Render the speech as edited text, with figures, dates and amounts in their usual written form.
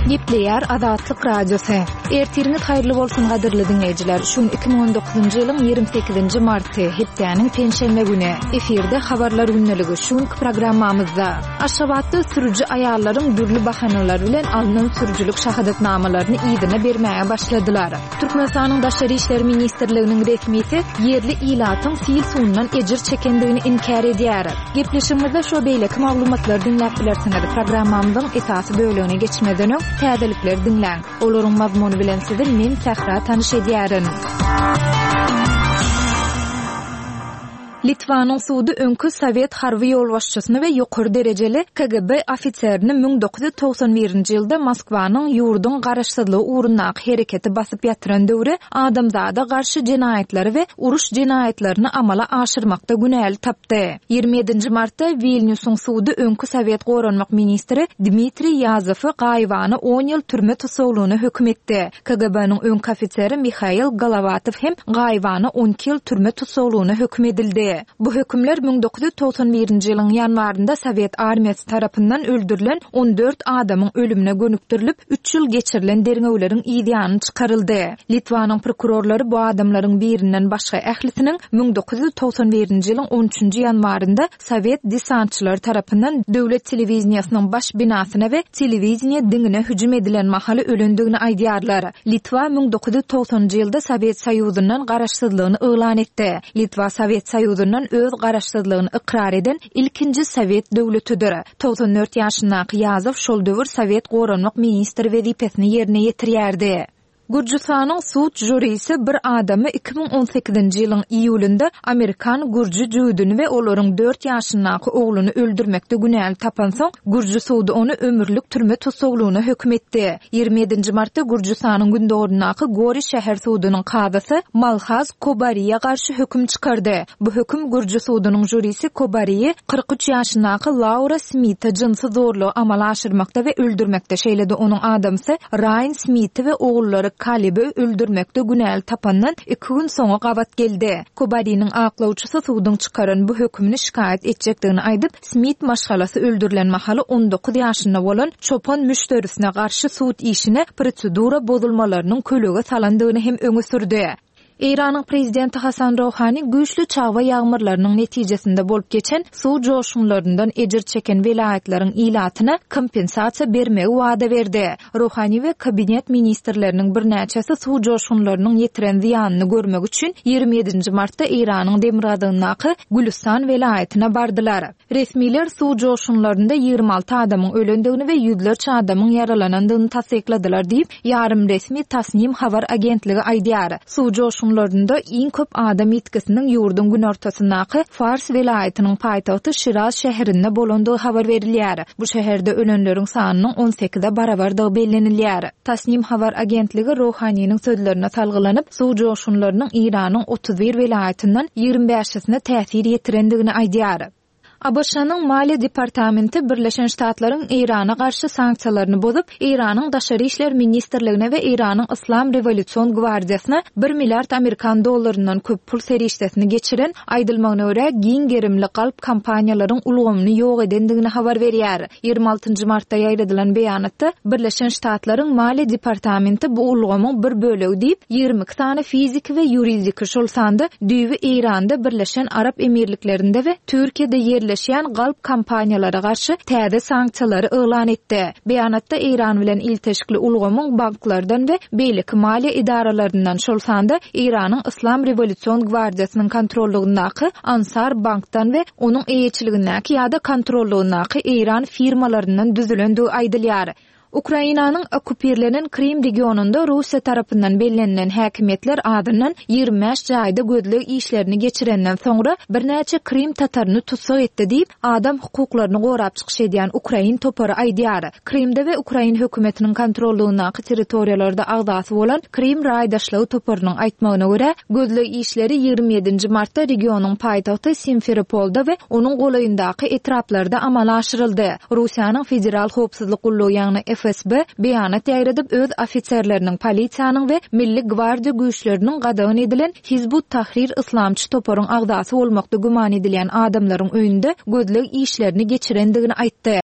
Gepleýär Azatlyk Radiosu. Ertiriňiz haýyrly bolsun gaderli dinleýijiler. Şun 2019-njy ýylyň 28-nji marty, hepdeniň penşenbe güni efirde habarlar günneligi şun programmamyzda Aşgabatda sürücü aýallaryň dürli bahanalar bilen alynan sürüjülük şahadatnamalaryny ýygyna bermäge başladylar. Türkmenistanyň Daşary işleri ministrliginiň resmisi yerli ilatyň fil suwundan ejir çekendigini inkar edýär. Gepleşimizde şo beýleki maglumatlar dinläp bilersiňiz. Programmamyzyň esasy bölügine geçmeden täzelikler dinläň. Olaryň mazmuny bilen sizi men Sahra tanyş edýärin. Litvanyň suwdy öňkü Sowet harby ýolbaşçysyny we ýokary derejeli KGB ofitserini 1991-nji ýylda Moskwanyň ýurdun garaşsyzlygy ugrundaky hereketi basyp ýatyran döwre adamzada garşy jenaýatlary we uruş jenaýatlaryny amala aşyrmakda günäli tapdy. 27-nji martda Vilniusyň suwdy öňkü Sowet goranmak ministri Dmitri Yazowy gaýwany 10 ýyl türme tutsagylygyna hökm etdi. KGB-nyň öňkü ofitseri Mikhail Golovatow hem gaýwany 12 ýyl türme tutsagylygyna hökm edildi. Bu hökümler 1991-nji ýylyň ýanwarynda Sowet armiýasy tarapyndan öldürilen 14 adamyň ölümine gönükdirilip 3 ýyl geçirilen derňewleriň ýygyny çykaryldy. Litvanyň prokurorlary bu adamlaryň birinden başga ählisiniň 1991-nji ýylyň 13-nji ýanwarynda Sowet desantçylary tarapyndan döwlet telewizionynyň baş binasyna we telewizioniýa diňine hüjüm edilen mahaly ölendigini aýdýarlar. Litwa 1990-njy ýylda Sowet Soýuzundan garaşsyzlygyny elan etdi. Litwa Sowet Soýuzy öz garaşsyzlygyny ikrar eden ilkinji Sowet döwletidir. 94 ýaşyndaky Yazow şol döwür Sowet goranmak ministri wezipesini ýerine ýetirýärdi. Gürjistanyň suwt jurisi bir adamy 2018-nji ýylyň iýulynda Amerikan gürji jüdüni we olaryň 4 ýaşyndaky ogluny öldürmekde günäli tapan soň gürji suwdy ony ömürlük türme tutsagylygyna hökm etdi. 27-nji martda Gürjistanyň gündogorundaky Gori şäher suwdynyň kadysy Malhaz Kobariýa garşy hökm çykardy. Bu hökm gürji suwdynyň jurisi Kobariýa 43 ýaşyndaky Laura Smith'i jinsy zorlugy amala aşyrmakda we öldürmekde şeýledi. Onuň adamsy Ryan Smith we ogullary Kalibi öldürmekde günäli tapandan 2 gün soňra gabat geldi. Kobariýanyň aklawçysy suwdyň çykaran bu hökmüni şikayet etjekdigini aýdyp, Smith maşgalasy öldürilen mahaly 19 ýaşynda bolan çopan müşterisine garşy suwt işine prosedura bozulmalarynyň kölege salandygyny hem öňe sürdi. Iranyň prezidenti Hasan Rouhani güýçli çagwa ýagmyrlarynyň netijesinde bolup geçen suw joşunlaryndan ejir çeken vilayetlaryň ilatyna kompensasiýa bermegi wada berdi. Rouhani we kabinet ministrleriniň bir näçesi suw joşunlarynyň ýetiren ziýanyny görmek üçin 27-nji martda Iranyň Demiradagynaky Gülistan vilayetine bardylar. Resmiler suw joşunlarynda 26 adamyň ölendigini we ýüzlerçe adamyň yaralanandygyny tasdikladylar diýip ýarym resmi Tasnim habar agentligi aýdýar. Suw joşunlarynda iň köp adam ýetkisiniň ýurdun gün ortasyndaky Fars vilayetiniň paýtagty Şiraz şäherinde bolandygy habar berilýär. Bu şäherde ölenleriň sanynyň 18-e barabardygy bellenilýär. Tasnim habar agentligi Rouhanyň sözlerine salgylanyp, suw joşunlarynyň Iranyň 31 vilayetinden 25-sine täsir ýetirendigini aýdýar. Abaşanyň Maliýe departamenti Birleşen Ştatlaryň Irana garşy sanksiýalaryny bozup, Iranyň Daşary işler ministrligine we Iranyň Islam Rewolýusiýon gwardiýasyna 1 milliard Amerikan dollaryndan köp pul serişdesini geçiren aýdylmagyna görä giň gerimli galp kampaniýalaryň ulgamyny ýok edendigini habar berýär. 26-njy martda ýaýradylan beýanatda Birleşen Ştatlaryň Maliýe departamenti bu ulgamyň bir bölegi diýip 22 tane fizik we ýuridik şol sanda düýbi Iranda, Birleşen Arap Emirliklerinde we Türkiýede birleşýän galp kampaniýalara garşy täze sanksiýalary elan etdi. Beýanatda Iran bilen ilteşikli ulgamyň banklardan we beýleki maliýe idaralaryndan şol sanda Iranyň Islam Rewolýusiýon gwardiýasynyň kontrollugindaky Ansar bankdan we onuň eýetçiligindäki ýa-da kontrollugindaky Iran firmalaryndan düzülendiği aýdylýar. Ukrainanyň okuperlenen Krim regionunda Russiýa tarapyndan bellenlen häkimetler adından 25 jaýda gözleg işlerini geçirenden soňra bir näçe Krim tataryny tutsak etdi diýip adam hukuklaryny gorap çykyş edýän Ukrain topary aýdýar. Krimde we Ukrain hökümetiniň kontrollugindaky territoriýalarda agdasy bolan Krim raýdaşlygy toparynyň aýtmagyna görä, gözleg işleri 27-nji martda regionyň paýtagty Simferopolda we onuň golaýyndaky etraplarda amala aşyryldy. Russiýanyň federal howpsuzlyk gullugy FSB beýanat ýaýradyp öz ofitserleriniň, polisiýanyň we milli gwardiýa güýçleriniň gadagyn edilen Hizbut Tahrir islamçy toparyň agdasy bolmakda güman edilýän adamlaryň öýünde gözleg işlerini geçirendigini aýtdy.